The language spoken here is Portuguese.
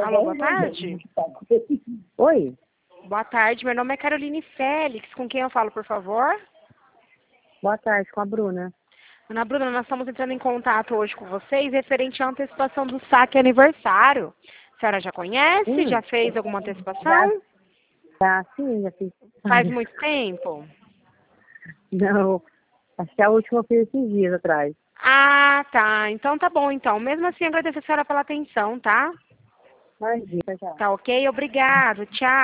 Alô, boa tarde. Oi, Boa tarde, meu nome é Caroline Félix. Com quem eu falo, por favor? boa tarde, com a Bruna. Ana Bruna, nós estamos entrando em contato hoje com vocês referente à antecipação do saque aniversário. A senhora já conhece? Já fez alguma antecipação? Sim, já fiz. Faz muito tempo? Não, acho que a última eu fiz esses dias atrás. Ah, tá. Então tá bom, então. Mesmo assim, agradeço a senhora pela atenção, tá? Imagina, já. Tá ok? Obrigado. Tchau.